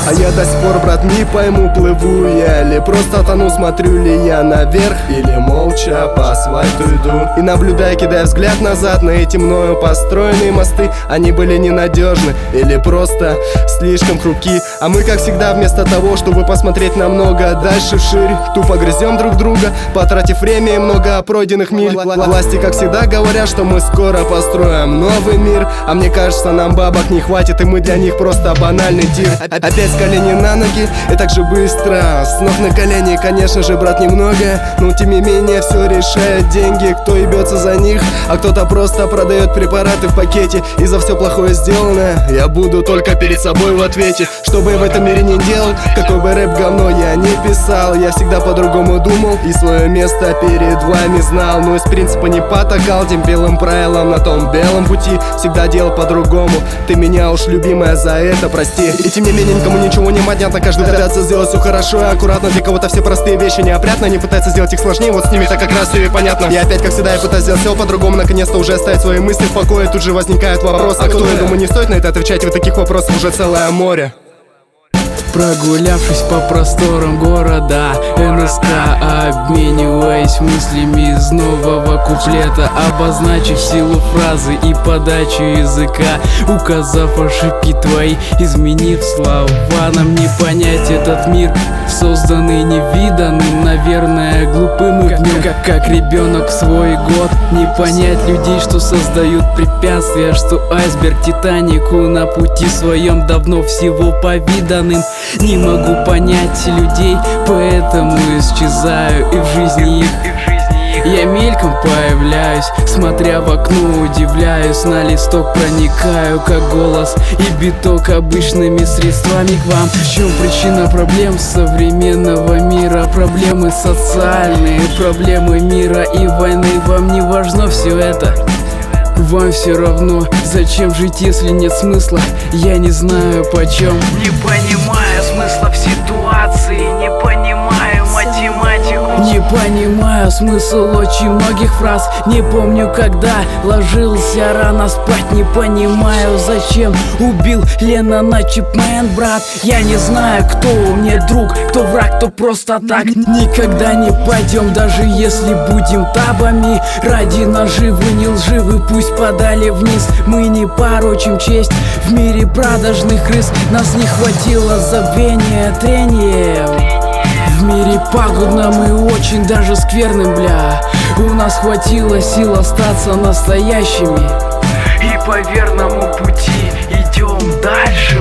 А я до сих пор, брат, не пойму, плыву я или просто тону, смотрю ли я наверх или молча по асфальту иду. И наблюдая, кидая взгляд назад на эти мною построенные мосты, они были ненадежны или просто слишком хрупки. А мы, как всегда, вместо того, чтобы посмотреть намного дальше вширь, тупо грызем друг друга, потратив время и много пройденных миль. Власти, как всегда, говорят, что мы скоро построим новый мир, а мне кажется, нам бабок не хватит, и мы для них просто банальный тир. Опять с колени на ноги, и так же быстро, с ног на колени, конечно же, брат, немного, но тем не менее все решает деньги. Кто ебется за них, а кто-то просто продает препараты в пакете. И за все плохое сделанное я буду только перед собой в ответе. Что бы я в этом мире не делал, какой бы рэп говно я не писал, я всегда по-другому думал и свое место перед вами знал. Но из принципа не потакал тем белым правилам на том белом пути, всегда делал по-другому. Ты меня уж, любимая, за это прости. И тем не менее никому ничего не понятно, каждый пытается сделать все хорошо и аккуратно. Для кого-то все простые вещи неопрятно, не пытается сделать их сложнее, вот с ними так как раз все и понятно. И опять, как всегда, я пытаюсь сделать все по-другому, наконец-то уже оставить свои мысли в покое. Тут же возникает вопрос, а кто? Я думаю, не стоит на это отвечать, ведь таких вопросов уже целое море. Прогулявшись по просторам города НСК, обмениваясь мыслями из нового куплета, обозначив силу фразы и подачу языка, указав ошибки твои, изменив слова. Нам не понять этот мир, созданный невиданным, наверное, глупым и в нем, как ребенок в свой год. Не понять людей, что создают препятствия, что айсберг Титанику на пути своем давно всего повиданным. Не могу понять людей, поэтому исчезаю и в жизни их. Я мельком появляюсь, смотря в окно, удивляюсь, на листок проникаю, как голос и биток обычными средствами к вам. В чем причина проблем современного мира? Проблемы социальные, проблемы мира и войны. Вам не важно все это? Вам все равно, зачем жить, если нет смысла? Я не знаю почем. Не понимаю смысла в ситуации, не понимаю математику. Не понимаю смысл очень многих фраз. Не помню, когда ложился рано спать. Не понимаю, зачем убил Леннона Чипмен, брат. Я не знаю, кто мне друг, кто враг, кто просто так. Никогда не пойдем, даже если будем табами. Ради наживы не лживы, пусть подали вниз. Мы не порочим честь в мире продажных крыс. Нас не хватило забвения трением. В мире пагубном и очень даже скверным, бля. У нас хватило сил остаться настоящими И по верному пути идем дальше.